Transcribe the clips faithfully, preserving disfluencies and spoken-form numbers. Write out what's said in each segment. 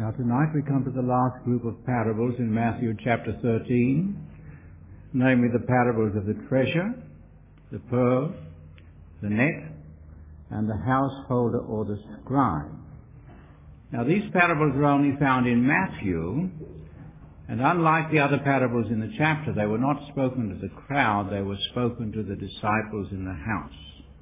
Now tonight we come to the last group of parables in Matthew chapter thirteen, namely the parables of the treasure, the pearl, the net, and the householder or the scribe. Now these parables are only found in Matthew, and unlike the other parables in the chapter, they were not spoken to the crowd, they were spoken to the disciples in the house.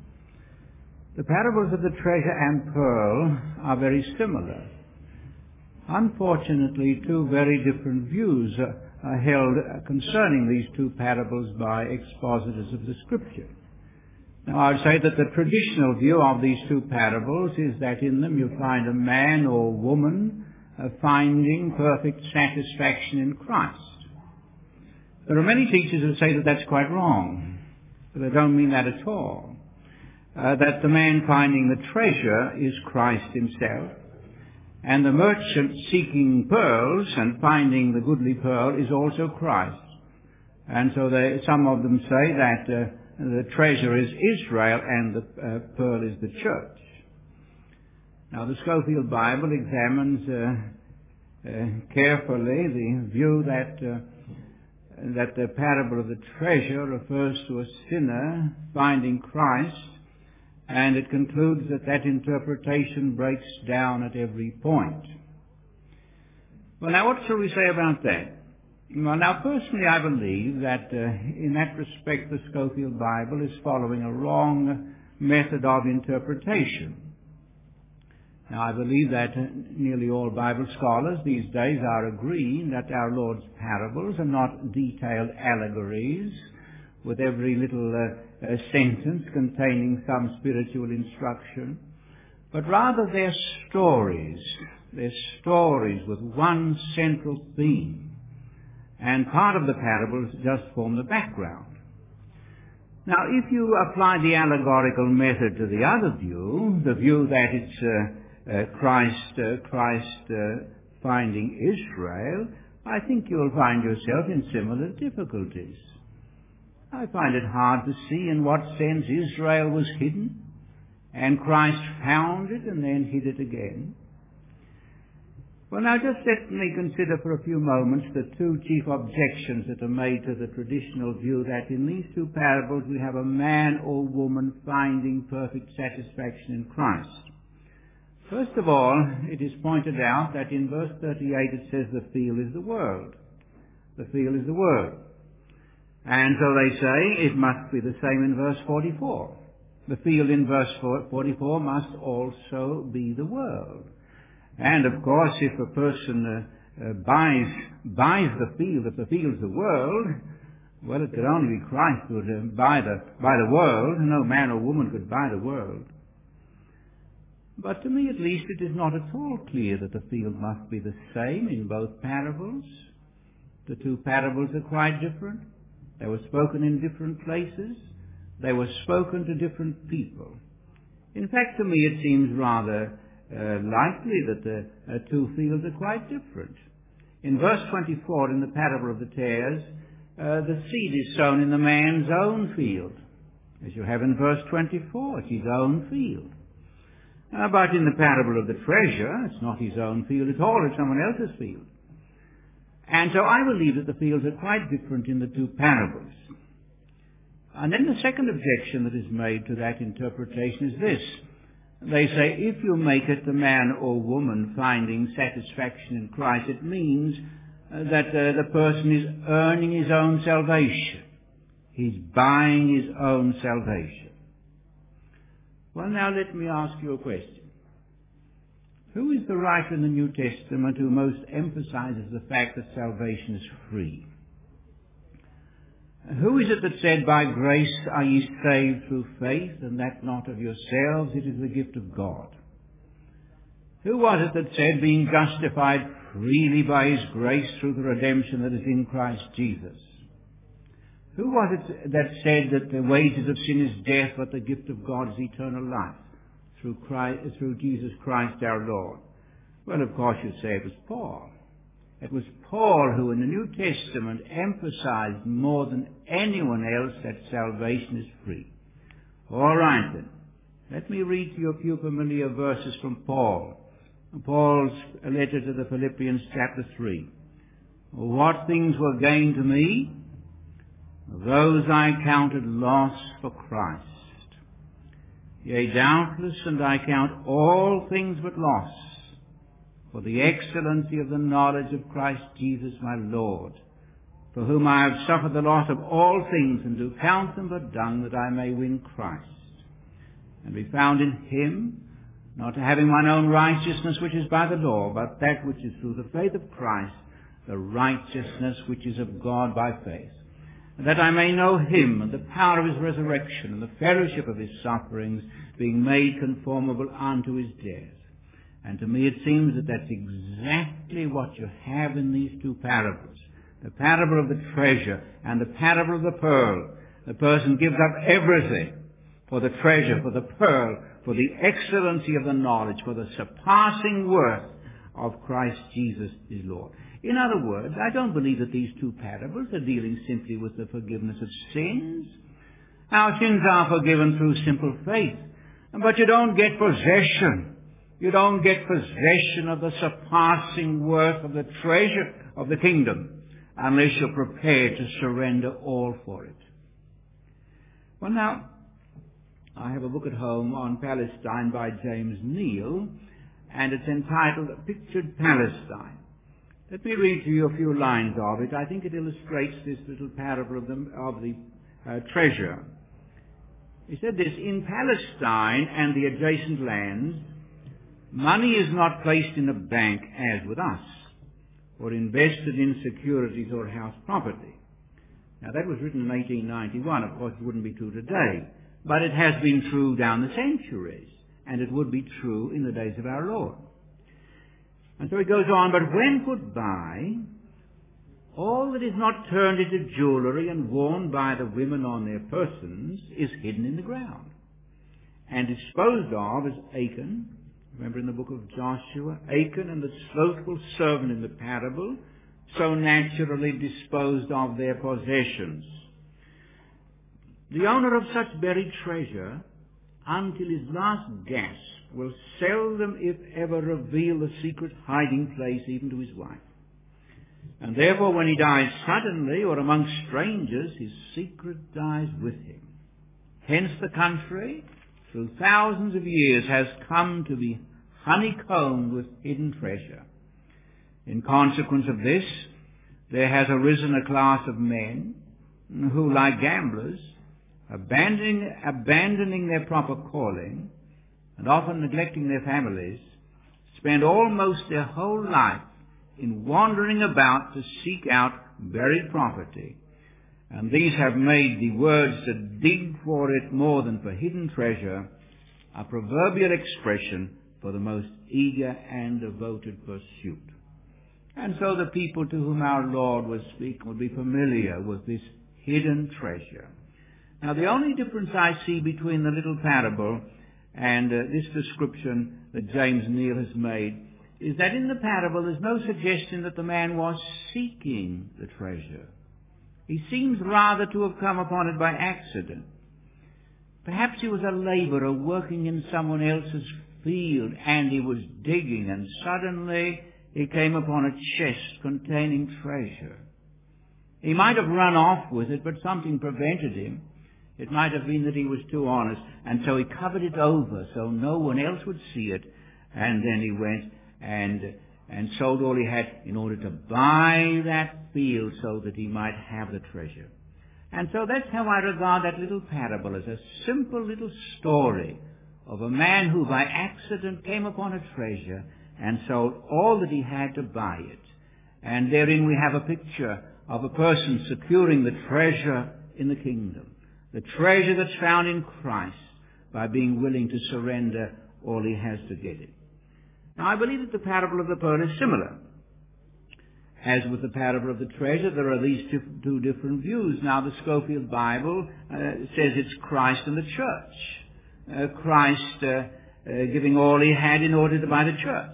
The parables of the treasure and pearl are very similar. Unfortunately, two very different views are held concerning these two parables by expositors of the Scripture. Now, I would say that the traditional view of these two parables is that in them you find a man or woman uh, finding perfect satisfaction in Christ. There are many teachers who say that that's quite wrong, but they don't mean that at all. Uh, that the man finding the treasure is Christ himself, and the merchant seeking pearls and finding the goodly pearl is also Christ. And so they, some of them say that uh, the treasure is Israel and the uh, pearl is the church. Now the Scofield Bible examines uh, uh, carefully the view that uh, that the parable of the treasure refers to a sinner finding Christ, and it concludes that that interpretation breaks down at every point. Well, now what shall we say about that? Well, now personally I believe that uh, in that respect the Scofield Bible is following a wrong method of interpretation. Now I believe that uh, nearly all Bible scholars these days are agreeing that our Lord's parables are not detailed allegories with every little uh, uh, sentence containing some spiritual instruction, but rather they're stories. They're stories with one central theme, and part of the parables just form the background. Now, if you apply the allegorical method to the other view, the view that it's uh, uh, Christ, uh, Christ uh, finding Israel, I think you'll find yourself in similar difficulties. I find it hard to see in what sense Israel was hidden, and Christ found it and then hid it again. Well, now just let me consider for a few moments the two chief objections that are made to the traditional view that in these two parables we have a man or woman finding perfect satisfaction in Christ. First of all, it is pointed out that in verse thirty-eight it says the field is the world. The field is the world. And so they say it must be the same in verse forty-four. The field in verse forty-four must also be the world. And of course, if a person uh, uh, buys buys the field, if the field's the world, well, it could only be Christ who would uh, buy the buy the world. No man or woman could buy the world. But to me, at least, it is not at all clear that the field must be the same in both parables. The two parables are quite different. They were spoken in different places. They were spoken to different people. In fact, to me it seems rather uh, likely that the uh, two fields are quite different. In verse twenty-four, in the parable of the tares, uh, the seed is sown in the man's own field. As you have in verse twenty-four, it's his own field. Uh, but in the parable of the treasure, it's not his own field at all, it's someone else's field. And so I believe that the fields are quite different in the two parables. And then the second objection that is made to that interpretation is this. They say, if you make it the man or woman finding satisfaction in Christ, it means uh, that uh, the person is earning his own salvation. He's buying his own salvation. Well, now let me ask you a question. Who is the writer in the New Testament who most emphasizes the fact that salvation is free? Who is it that said, by grace are ye saved through faith, and that not of yourselves, it is the gift of God? Who was it that said, being justified freely by his grace through the redemption that is in Christ Jesus? Who was it that said that the wages of sin is death, but the gift of God is eternal life? Through Christ, through Jesus Christ our Lord? Well, of course you'd say it was Paul. It was Paul who in the New Testament emphasized more than anyone else that salvation is free. All right then. Let me read to you a few familiar verses from Paul. Paul's letter to the Philippians, chapter three. What things were gain to me, those I counted loss for Christ. Yea, doubtless, and I count all things but loss, for the excellency of the knowledge of Christ Jesus my Lord, for whom I have suffered the loss of all things, and do count them but dung, that I may win Christ, and be found in him, not having mine own righteousness which is by the law, but that which is through the faith of Christ, the righteousness which is of God by faith, and that I may know him, and the power of his resurrection, and the fellowship of his sufferings, being made conformable unto his death. And to me it seems that that's exactly what you have in these two parables. The parable of the treasure and the parable of the pearl. The person gives up everything for the treasure, for the pearl, for the excellency of the knowledge, for the surpassing worth of Christ Jesus his Lord. In other words, I don't believe that these two parables are dealing simply with the forgiveness of sins. Our sins are forgiven through simple faith. But you don't get possession. You don't get possession of the surpassing worth of the treasure of the kingdom unless you're prepared to surrender all for it. Well, now, I have a book at home on Palestine by James Neal, and it's entitled Pictured Palestine. Let me read to you a few lines of it. I think it illustrates this little parable of the, of the uh, treasure. He said this: in Palestine and the adjacent lands, money is not placed in a bank as with us, or invested in securities or house property. Now that was written in eighteen ninety-one. Of course it wouldn't be true today, but it has been true down the centuries, and it would be true in the days of our Lord. And so it goes on, but when put by, all that is not turned into jewellery and worn by the women on their persons is hidden in the ground, and disposed of as Achan. Remember in the book of Joshua, Achan and the slothful servant in the parable so naturally disposed of their possessions. The owner of such buried treasure, until his last gasp, will seldom, if ever, reveal the secret hiding place even to his wife. And therefore, when he dies suddenly or among strangers, his secret dies with him. Hence the country, through thousands of years, has come to be honeycombed with hidden treasure. In consequence of this, there has arisen a class of men who, like gamblers, abandoning, abandoning their proper calling and often neglecting their families, spend almost their whole life in wandering about to seek out buried property. And these have made the words to dig for it more than for hidden treasure a proverbial expression for the most eager and devoted pursuit. And so the people to whom our Lord was speaking would be familiar with this hidden treasure. Now, the only difference I see between the little parable and uh, this description that James Neal has made is that in the parable there's no suggestion that the man was seeking the treasure. He seems rather to have come upon it by accident. Perhaps he was a laborer working in someone else's field, and he was digging, and suddenly he came upon a chest containing treasure. He might have run off with it, but something prevented him. It might have been that he was too honest, and so he covered it over so no one else would see it, and then he went and and sold all he had in order to buy that field so that he might have the treasure. And so that's how I regard that little parable, as a simple little story of a man who by accident came upon a treasure and sold all that he had to buy it. And therein we have a picture of a person securing the treasure in the kingdom, the treasure that's found in Christ, by being willing to surrender all he has to get it. Now, I believe that the parable of the pearl is similar. As with the parable of the treasure, there are these two different views. Now, the Scofield Bible uh, says it's Christ and the church. Uh, Christ uh, uh, giving all he had in order to buy the church.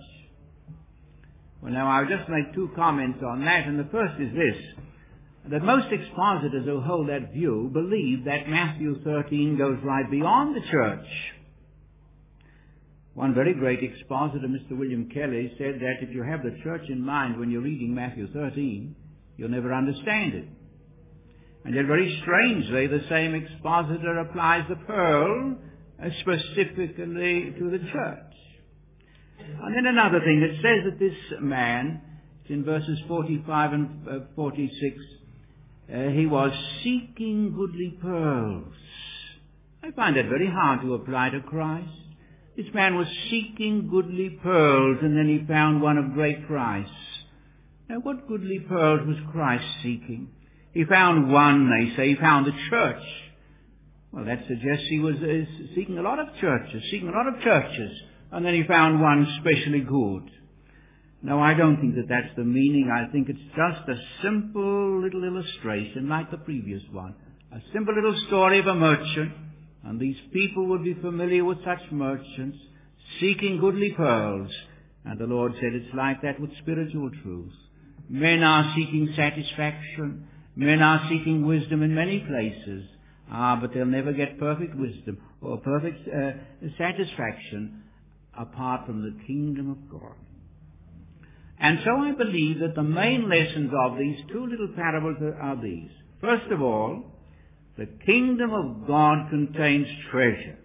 Well, now, I'll just make two comments on that, and the first is this, that most expositors who hold that view believe that Matthew thirteen goes right beyond the church. One very great expositor, Mister William Kelly, said that if you have the church in mind when you're reading Matthew thirteen, you'll never understand it. And yet very strangely, the same expositor applies the pearl uh, specifically to the church. And then another thing, it says that this man, it's in verses forty-five and uh, forty-six, uh, he was seeking goodly pearls. I find that very hard to apply to Christ. This man was seeking goodly pearls, and then he found one of great price. Now, what goodly pearls was Christ seeking? He found one, they say, he found the church. Well, that suggests he was uh, seeking a lot of churches, seeking a lot of churches, and then he found one specially good. No, I don't think that that's the meaning. I think it's just a simple little illustration like the previous one. A simple little story of a merchant. And these people would be familiar with such merchants, seeking goodly pearls. And the Lord said it's like that with spiritual truths. Men are seeking satisfaction. Men are seeking wisdom in many places. Ah, but they'll never get perfect wisdom or perfect uh, satisfaction apart from the kingdom of God. And so I believe that the main lessons of these two little parables are, are these. First of all, the kingdom of God contains treasure.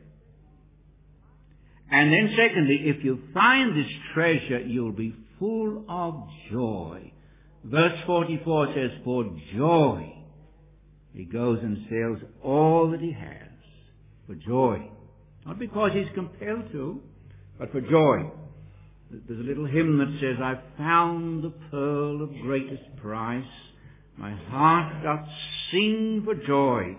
And then secondly, if you find this treasure, you'll be full of joy. Verse forty-four says, for joy he goes and sells all that he has. For joy. Not because he's compelled to, but for joy. There's a little hymn that says, I found the pearl of greatest price. My heart doth sing for joy.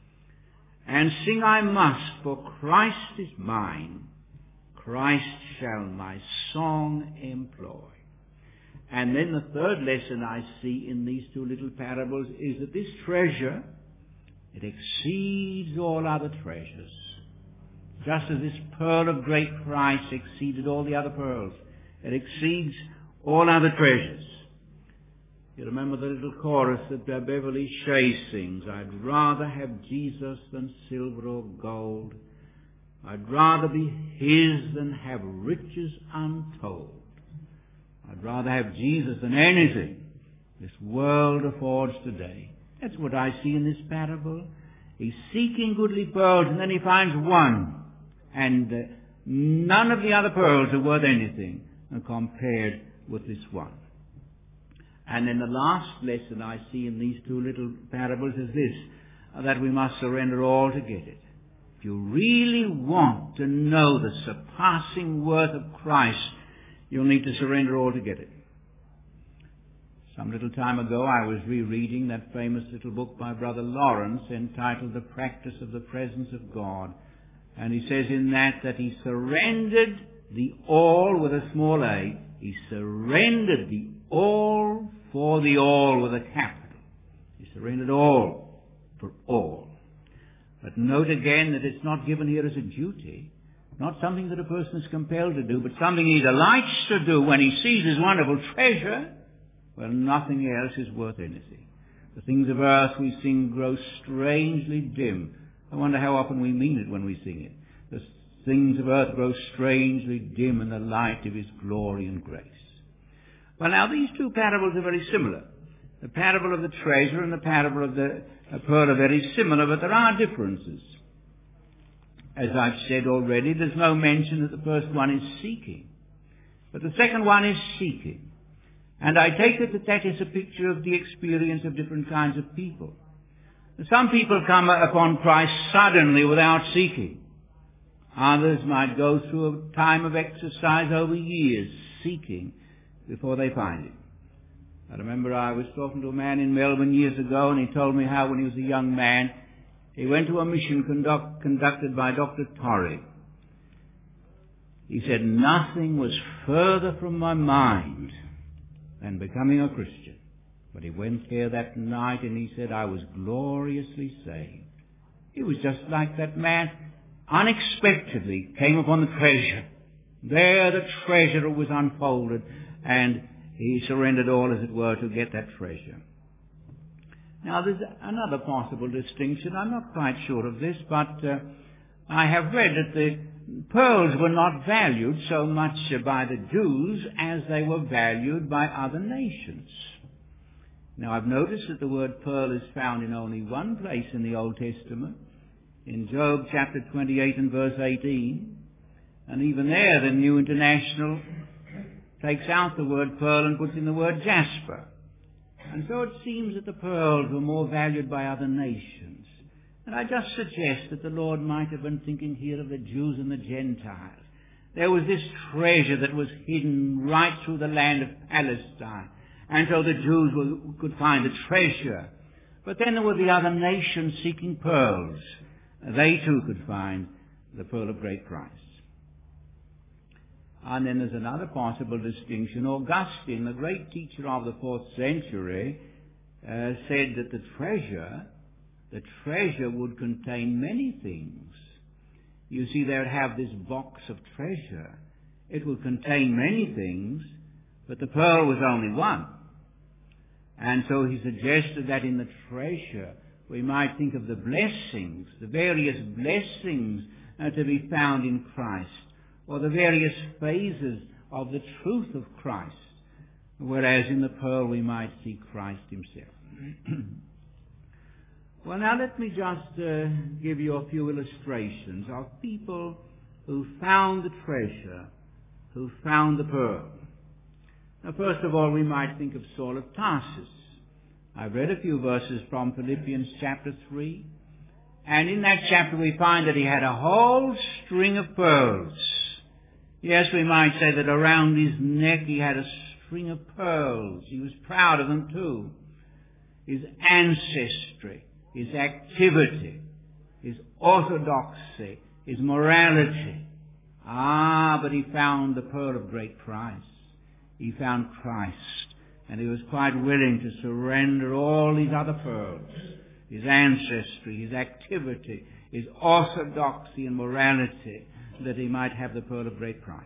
And sing I must, for Christ is mine. Christ shall my song employ. And then the third lesson I see in these two little parables is that this treasure, it exceeds all other treasures. Just as this pearl of great price exceeded all the other pearls, it exceeds all other treasures. You remember the little chorus that Beverly Shea sings, I'd rather have Jesus than silver or gold. I'd rather be his than have riches untold. I'd rather have Jesus than anything this world affords today. That's what I see in this parable. He's seeking goodly pearls, and then he finds one. And uh, none of the other pearls are worth anything compared with this one. And then the last lesson I see in these two little parables is this, uh, that we must surrender all to get it. If you really want to know the surpassing worth of Christ, you'll need to surrender all to get it. Some little time ago I was rereading that famous little book by Brother Lawrence entitled The Practice of the Presence of God. And he says in that that he surrendered the all with a small a. He surrendered the all for the all with a capital. He surrendered all for all. But note again that it's not given here as a duty, not something that a person is compelled to do, but something he delights to do when he sees his wonderful treasure. Well, nothing else is worth anything. The things of earth we sing grow strangely dim. I wonder how often we mean it when we sing it. The things of earth grow strangely dim in the light of his glory and grace. Well, now these two parables are very similar. The parable of the treasure and the parable of the pearl are very similar, but there are differences. As I've said already, there's no mention that the first one is seeking, but the second one is seeking. And I take it that that is a picture of the experience of different kinds of people. Some people come upon Christ suddenly without seeking. Others might go through a time of exercise over years, seeking, before they find Him. I remember I was talking to a man in Melbourne years ago, and he told me how when he was a young man, he went to a mission conduct, conducted by Doctor Torrey. He said, nothing was further from my mind than becoming a Christian. But he went there that night and he said, I was gloriously saved. He was just like that man, unexpectedly came upon the treasure. There the treasure was unfolded, and he surrendered all, as it were, to get that treasure. Now there's another possible distinction. I'm not quite sure of this, but uh, I have read that the pearls were not valued so much by the Jews as they were valued by other nations. Now, I've noticed that the word pearl is found in only one place in the Old Testament, in Job chapter twenty-eight and verse eighteen. And even there, the New International takes out the word pearl and puts in the word jasper. And so it seems that the pearls were more valued by other nations. And I just suggest that the Lord might have been thinking here of the Jews and the Gentiles. There was this treasure that was hidden right through the land of Palestine. And so the Jews were, could find the treasure. But then there were the other nations seeking pearls. They too could find the pearl of great price. And then there's another possible distinction. Augustine, the great teacher of the fourth century, uh, said that the treasure, the treasure would contain many things. You see, they would have this box of treasure. It would contain many things, but the pearl was only one. And so he suggested that in the treasure we might think of the blessings, the various blessings uh, to be found in Christ, or the various phases of the truth of Christ, whereas in the pearl we might see Christ himself. Well, now let me just uh, give you a few illustrations of people who found the treasure, who found the pearl. Now, first of all, we might think of Saul of Tarsus. I've read a few verses from Philippians chapter three, and in that chapter we find that he had a whole string of pearls. Yes, we might say that around his neck he had a string of pearls. He was proud of them too. His ancestry, his activity, his orthodoxy, his morality. Ah, but he found the pearl of great price. He found Christ, and he was quite willing to surrender all these other pearls, his ancestry, his activity, his orthodoxy and morality, that he might have the pearl of great price.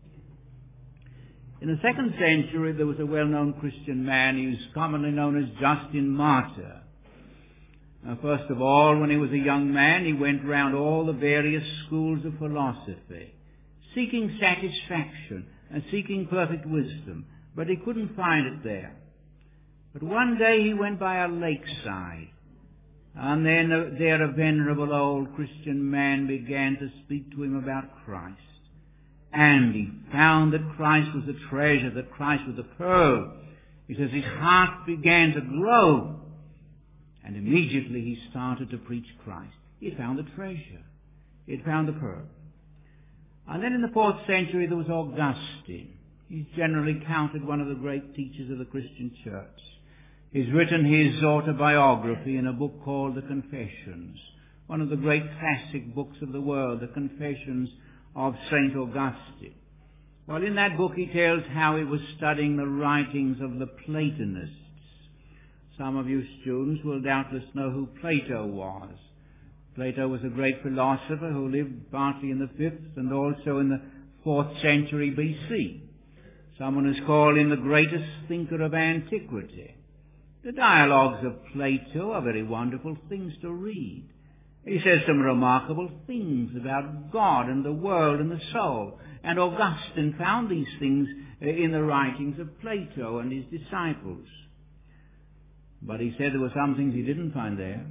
In the second century, there was a well-known Christian man. He was commonly known as Justin Martyr. Now, first of all, when he was a young man, he went round all the various schools of philosophy, seeking satisfaction and seeking perfect wisdom, but he couldn't find it there. But one day he went by a lakeside, and then uh, there a venerable old Christian man began to speak to him about Christ. And he found that Christ was the treasure, that Christ was the pearl. He says his heart began to glow, and immediately he started to preach Christ. He had found the treasure. He had found the pearl. And then in the fourth century there was Augustine. He's generally counted one of the great teachers of the Christian church. He's written his autobiography in a book called The Confessions, one of the great classic books of the world, The Confessions of Saint Augustine. Well, in that book he tells how he was studying the writings of the Platonists. Some of you students will doubtless know who Plato was. Plato was a great philosopher who lived partly in the fifth and also in the fourth century B C. Someone has called him the greatest thinker of antiquity. The dialogues of Plato are very wonderful things to read. He says some remarkable things about God and the world and the soul. And Augustine found these things in the writings of Plato and his disciples. But he said there were some things he didn't find there.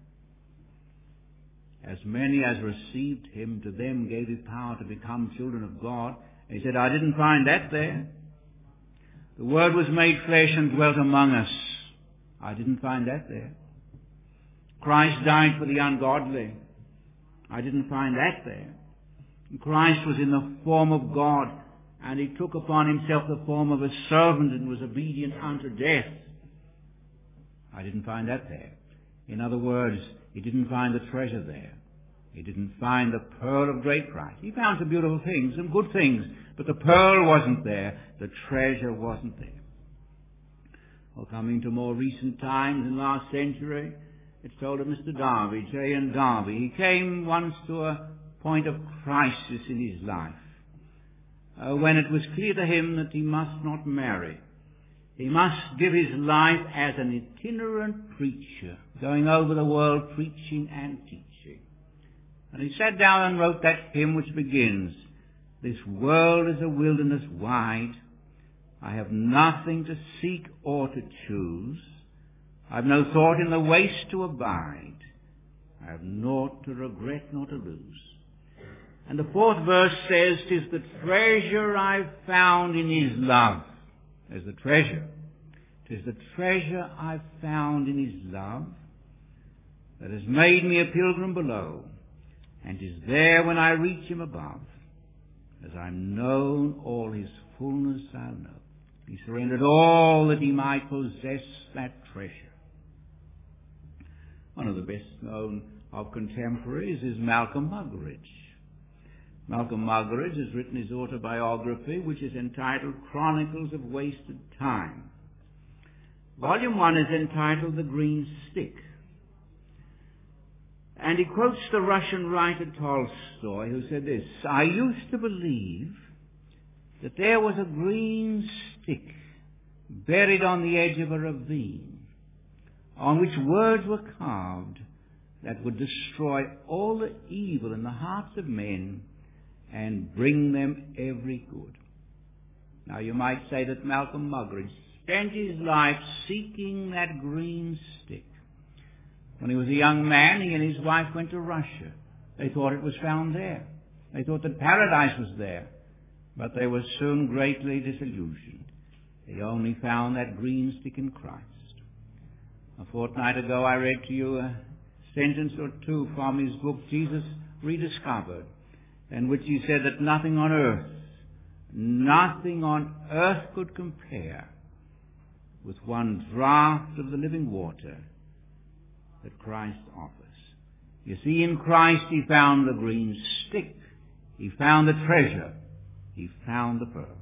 As many as received him, to them gave he power to become children of God. He said, I didn't find that there. The Word was made flesh and dwelt among us. I didn't find that there. Christ died for the ungodly. I didn't find that there. Christ was in the form of God, and he took upon himself the form of a servant and was obedient unto death. I didn't find that there. In other words, he didn't find the treasure there. He didn't find the pearl of great price. He found some beautiful things, some good things, but the pearl wasn't there. The treasure wasn't there. Well, coming to more recent times in last century, it's told of Mister Darby, J. N. Darby. He came once to a point of crisis in his life, uh, when it was clear to him that he must not marry. He must give his life as an itinerant preacher, going over the world preaching and teaching. And he sat down and wrote that hymn which begins, "This world is a wilderness wide. I have nothing to seek or to choose. I have no thought in the waste to abide. I have naught to regret nor to lose." And the fourth verse says, "'Tis the treasure I've found in his love." There's the treasure. "'Tis the treasure I've found in his love that has made me a pilgrim below, and is there when I reach him above. As I'm known, all his fullness I'll know." He surrendered all that he might possess that treasure. One of the best known of contemporaries is Malcolm Muggeridge. Malcolm Muggeridge has written his autobiography, which is entitled Chronicles of Wasted Time. Volume one is entitled The Green Stick. And he quotes the Russian writer Tolstoy, who said this, "I used to believe that there was a green stick buried on the edge of a ravine, on which words were carved that would destroy all the evil in the hearts of men and bring them every good." Now you might say that Malcolm Muggeridge spent his life seeking that green stick. When he was a young man, he and his wife went to Russia. They thought it was found there. They thought that paradise was there. But they were soon greatly disillusioned. They only found that green stick in Christ. A fortnight ago I read to you a sentence or two from his book, Jesus Rediscovered, in which he said that nothing on earth, nothing on earth could compare with one draught of the living water that Christ offers. You see, in Christ he found the green stick. He found the treasure. He found the pearl.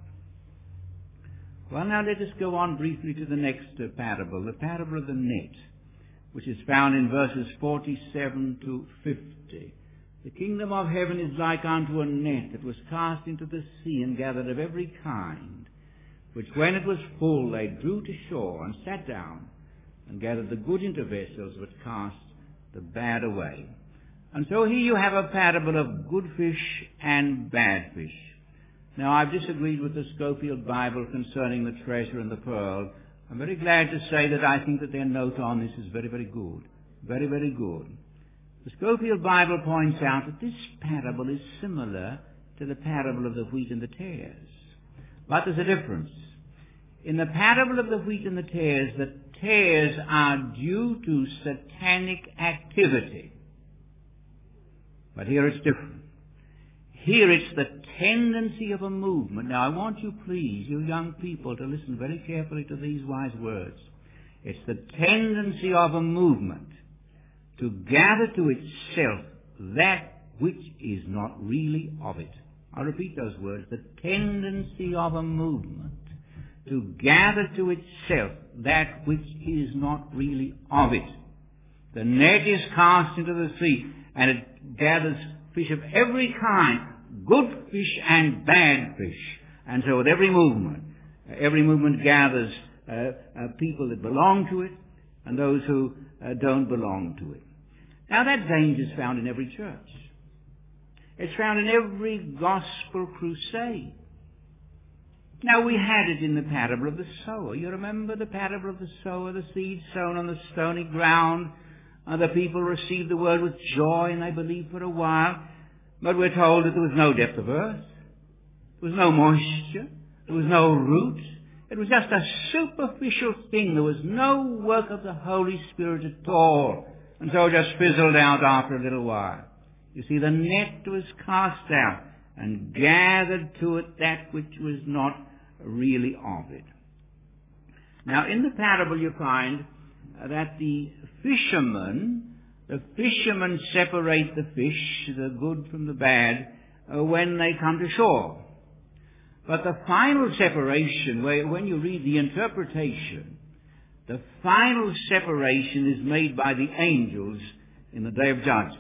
Well, now let us go on briefly to the next uh, parable, the parable of the net, which is found in verses forty-seven to fifty. "The kingdom of heaven is like unto a net that was cast into the sea and gathered of every kind, which when it was full they drew to shore and sat down and gathered the good into vessels, but cast the bad away." And so here you have a parable of good fish and bad fish. Now, I've disagreed with the Scofield Bible concerning the treasure and the pearl. I'm very glad to say that I think that their note on this is very, very good. Very, very good. The Scofield Bible points out that this parable is similar to the parable of the wheat and the tares. But there's a difference. In the parable of the wheat and the tares, the tares are due to satanic activity. But here it's different. Here it's the tendency of a movement. Now I want you, please, you young people, to listen very carefully to these wise words. It's the tendency of a movement to gather to itself that which is not really of it. I'll repeat those words. The tendency of a movement to gather to itself that which is not really of it. The net is cast into the sea, and it gathers fish of every kind, good fish and bad fish. And so with every movement, every movement gathers uh, uh, people that belong to it and those who uh, don't belong to it. Now that danger is found in every church. It's found in every gospel crusade. Now we had it in the parable of the sower. You remember the parable of the sower, the seed sown on the stony ground. Uh, the people received the word with joy and they believed for a while. But we're told that there was no depth of earth. There was no moisture. There was no root. It was just a superficial thing. There was no work of the Holy Spirit at all. And so it just fizzled out after a little while. You see, the net was cast out and gathered to it that which was not really of it. Now, in the parable you find that the fishermen, the fishermen separate the fish, the good from the bad, uh, when they come to shore. But the final separation, where, when you read the interpretation, the final separation is made by the angels in the day of judgment.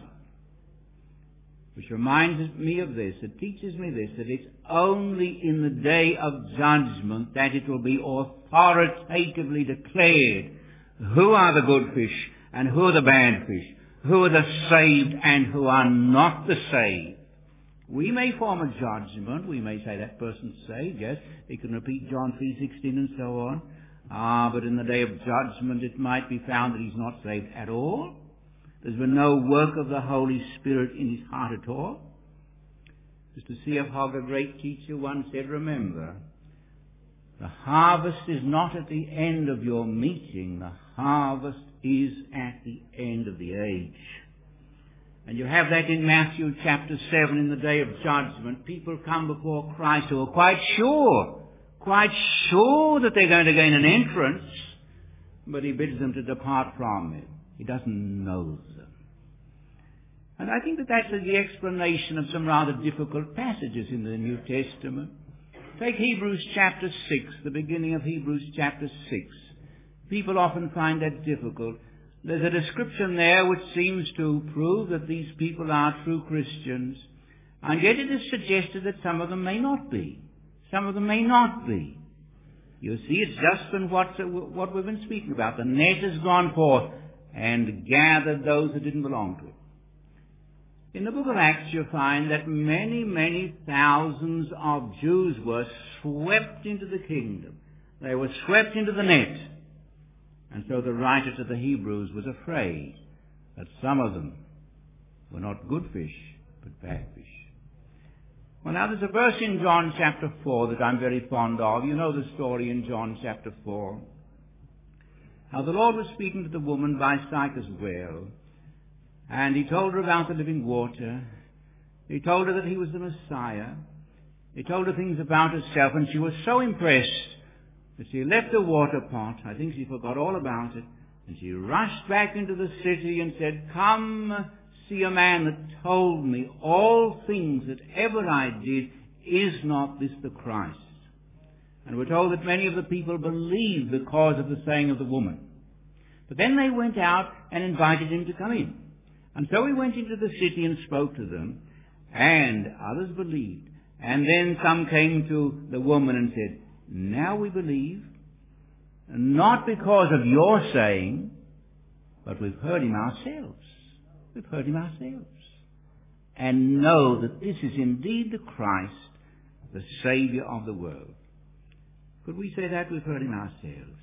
Which reminds me of this, it teaches me this, that it's only in the day of judgment that it will be authoritatively declared who are the good fish and who are the bad fish, who are the saved and who are not the saved. We may form a judgment. We may say that person's saved, yes. We can repeat John three sixteen and so on. Ah, but in the day of judgment it might be found that he's not saved at all. There's been no work of the Holy Spirit in his heart at all. Mister C F Hogg, a great teacher, once said, remember, the harvest is not at the end of your meeting. The harvest is at the end of the age. And you have that in Matthew chapter seven, in the day of judgment. People come before Christ who are quite sure, quite sure that they're going to gain an entrance, but he bids them to depart from him. He doesn't know them. And I think that that's the explanation of some rather difficult passages in the New Testament. Take Hebrews chapter six, the beginning of Hebrews chapter six. People often find that difficult. There's a description there which seems to prove that these people are true Christians, and yet it is suggested that some of them may not be. Some of them may not be. You see, it's just been what, what we've been speaking about. The net has gone forth and gathered those that didn't belong to it. In the book of Acts you find that many, many thousands of Jews were swept into the kingdom. They were swept into the net. And so the writer to the Hebrews was afraid that some of them were not good fish, but bad fish. Well, now there's a verse in John chapter four that I'm very fond of. You know the story in John chapter four. How the Lord was speaking to the woman by Sychar's well, and he told her about the living water. He told her that he was the Messiah. He told her things about herself, and she was so impressed that she left the water pot. I think she forgot all about it. And she rushed back into the city and said, come see a man that told me all things that ever I did. Is not this the Christ? And we're told that many of the people believed because of the saying of the woman. But then they went out and invited him to come in. And so he went into the city and spoke to them, and others believed. And then some came to the woman and said, now we believe, not because of your saying, but we've heard him ourselves. We've heard him ourselves. And know that this is indeed the Christ, the Saviour of the world. Could we say that we've heard him ourselves?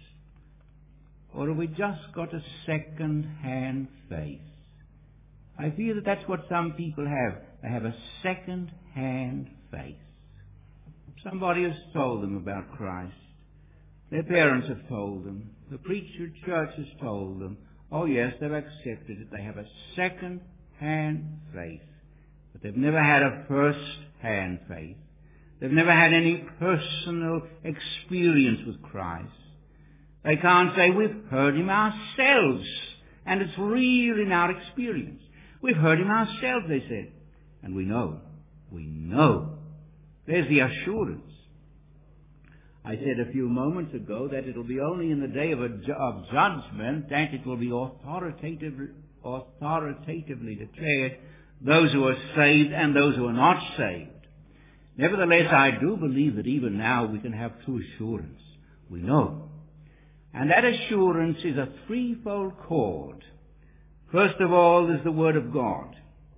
Or have we just got a second-hand faith? I feel that that's what some people have. They have a second-hand faith. Somebody has told them about Christ. Their parents have told them. The preacher at church has told them. Oh yes, they've accepted it. They have a second-hand faith. But they've never had a first-hand faith. They've never had any personal experience with Christ. They can't say, we've heard him ourselves, and it's real in our experience. We've heard him ourselves, they said. And we know. We know. There's the assurance. I said a few moments ago that it will be only in the day of, a ju- of judgment that it will be authoritative, authoritatively declared those who are saved and those who are not saved. Nevertheless, I do believe that even now we can have true assurance. We know. And that assurance is a threefold cord. First of all, there's the Word of God.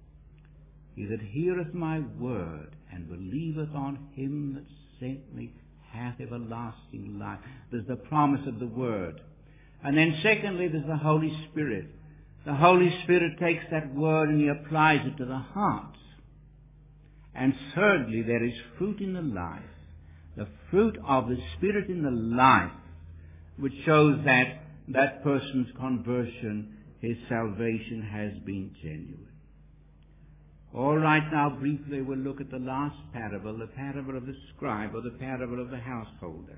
He that heareth my word and believeth on him that sent me hath everlasting life. There's the promise of the Word. And then secondly, there's the Holy Spirit. The Holy Spirit takes that Word and he applies it to the heart. And thirdly, there is fruit in the life. The fruit of the Spirit in the life, which shows that that person's conversion, his salvation has been genuine. All right, now briefly we'll look at the last parable, the parable of the scribe, or the parable of the householder.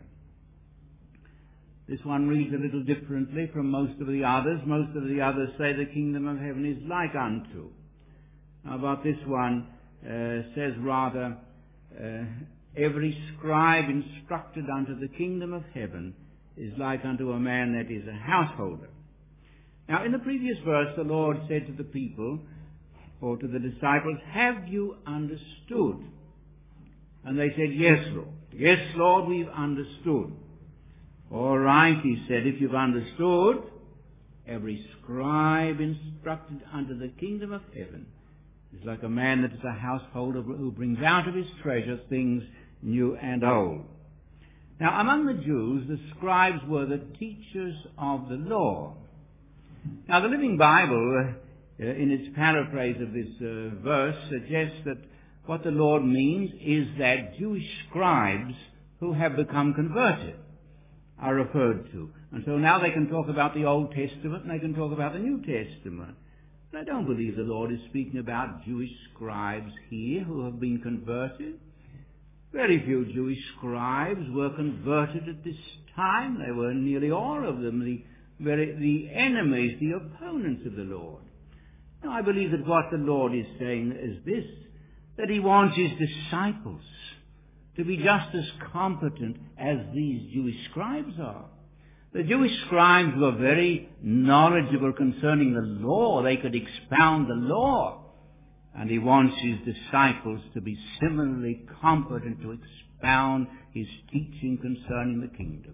This one reads a little differently from most of the others. Most of the others say the kingdom of heaven is like unto. Now, about this one uh, says rather, uh, every scribe instructed unto the kingdom of heaven is like unto a man that is a householder. Now, in the previous verse, the Lord said to the people, or to the disciples, have you understood? And they said, yes, Lord. Yes, Lord, we've understood. All right, he said, if you've understood, Every scribe instructed unto the kingdom of heaven is like a man that is a householder who brings out of his treasure things new and old. Now, among the Jews, the scribes were the teachers of the law. Now, the Living Bible, uh, in its paraphrase of this uh, verse, suggests that what the Lord means is that Jewish scribes who have become converted are referred to. And so now they can talk about the Old Testament and they can talk about the New Testament. But I don't believe the Lord is speaking about Jewish scribes here who have been converted. Very few Jewish scribes were converted at this time. They were nearly all of them the, very, the enemies, the opponents of the Lord. Now I believe that what the Lord is saying is this, that He wants His disciples to be just as competent as these Jewish scribes are. The Jewish scribes were very knowledgeable concerning the law. They could expound the law. And He wants His disciples to be similarly competent to expound His teaching concerning the kingdom.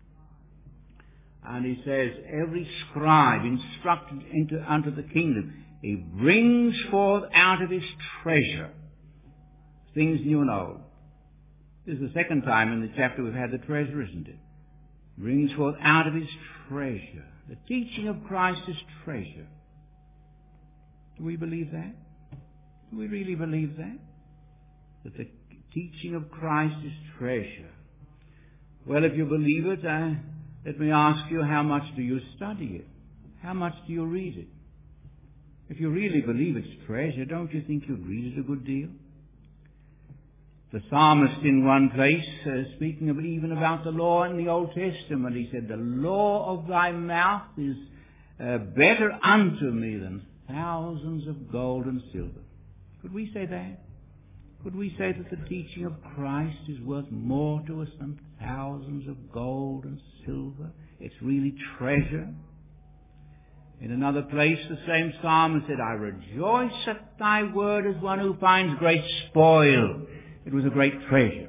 And He says, every scribe instructed into, unto the kingdom, he brings forth out of his treasure things new and old. This is the second time in the chapter we've had the treasure, isn't it? Brings forth out of his treasure. The teaching of Christ is treasure. Do we believe that? Do we really believe that? That the teaching of Christ is treasure. Well, if you believe it, uh, let me ask you, how much do you study it? How much do you read it? If you really believe it's treasure, don't you think you'd read it a good deal? The psalmist in one place, uh, speaking of even about the law in the Old Testament, he said, the law of thy mouth is uh, better unto me than thousands of gold and silver. Could we say that? Could we say that the teaching of Christ is worth more to us than thousands of gold and silver? It's really treasure. In another place, the same psalmist said, I rejoice at thy word as one who finds great spoil. It was a great treasure.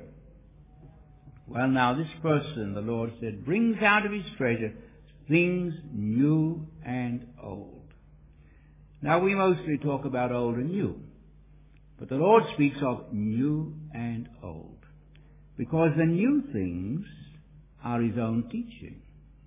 Well, now this person, the Lord said, brings out of his treasure things new and old. Now we mostly talk about old and new. But the Lord speaks of new and old. Because the new things are His own teaching.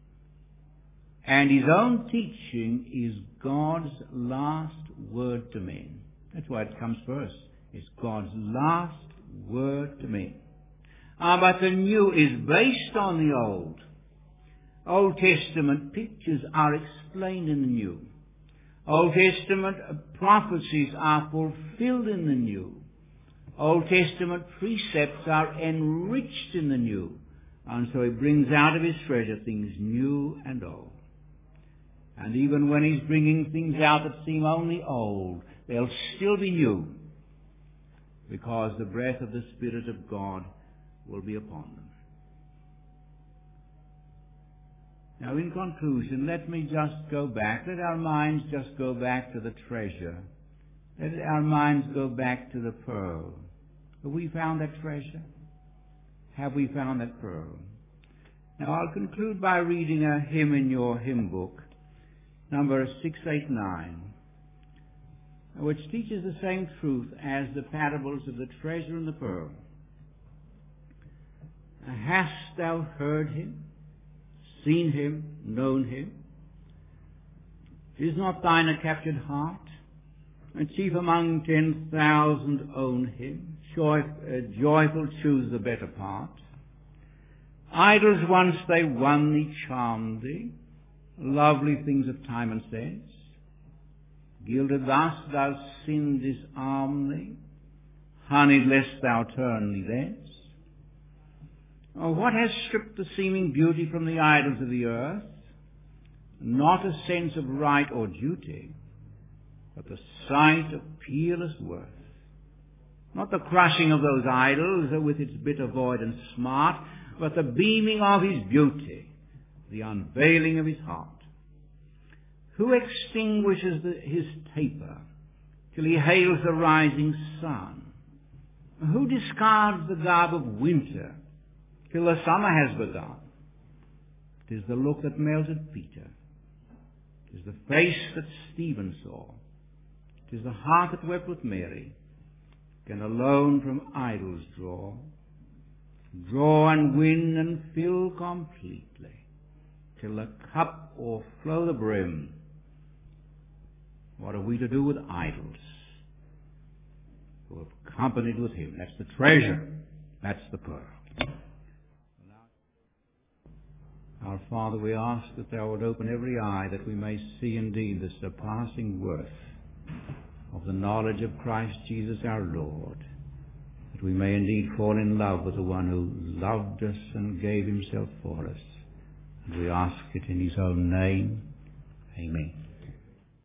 And His own teaching is God's last word to men. That's why it comes first. It's God's last word to men. Ah, but the new is based on the old. Old Testament pictures are explained in the new. Old Testament prophecies are fulfilled in the new. Old Testament precepts are enriched in the new. And so He brings out of His treasure things new and old. And even when He's bringing things out that seem only old, they'll still be new, because the breath of the Spirit of God will be upon them. Now, in conclusion, let me just go back. Let our minds just go back to the treasure. Let our minds go back to the pearl. Have we found that treasure? Have we found that pearl? Now, I'll conclude by reading a hymn in your hymn book, number six eighty-nine, which teaches the same truth as the parables of the treasure and the pearl. Hast thou heard Him? Seen Him, known Him? Is not thine a captured heart? And chief among ten thousand own Him. Joy, uh, joyful choose the better part. Idols once they won thee, charmed thee. Lovely things of time and sense. Gilded thus thou sin disarm thee. Honeyed lest thou turn thee thence. Oh, what has stripped the seeming beauty from the idols of the earth? Not a sense of right or duty, but the sight of peerless worth. Not the crushing of those idols with its bitter void and smart, but the beaming of His beauty, the unveiling of His heart. Who extinguishes the, His taper till He hails the rising sun? Who discards the garb of winter till the summer has begun? 'Tis the look that melted Peter. It is the face that Stephen saw. It is the heart that wept with Mary. Can alone from idols draw, draw and win and fill completely, till the cup o'erflow the brim. What are we to do with idols? We're accompanied with Him. That's the treasure. That's the pearl. Our Father, we ask that Thou would open every eye that we may see indeed the surpassing worth of the knowledge of Christ Jesus our Lord, that we may indeed fall in love with the one who loved us and gave Himself for us. And we ask it in His own name. Amen.